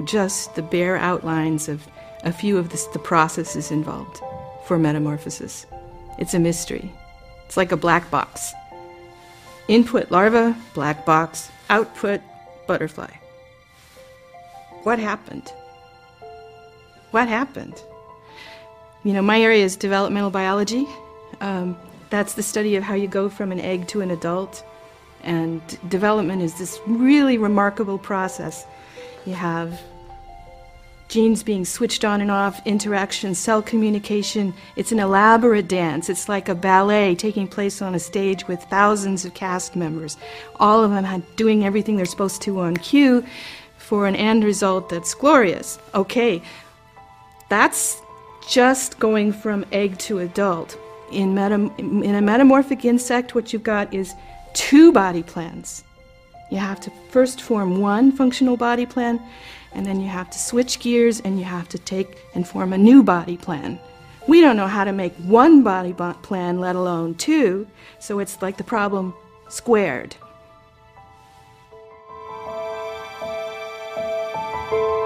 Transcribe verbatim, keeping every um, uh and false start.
just the bare outlines of a few of the, the processes involved for metamorphosis. It's a mystery. It's like a black box. Input larva, black box. Output butterfly. What happened? What happened? You know, my area is developmental biology. Um, that's the study of how you go from an egg to an adult. And development is this really remarkable process. You have genes being switched on and off, interaction, cell communication. It's an elaborate dance. It's like a ballet taking place on a stage with thousands of cast members, all of them doing everything they're supposed to on cue for an end result that's glorious. Okay, that's just going from egg to adult. In, meta in a metamorphic insect, what you've got is two body plans. You have to first form one functional body plan, and then you have to switch gears and you have to take and form a new body plan. We don't know how to make one body plan, let alone two, so it's like the problem squared.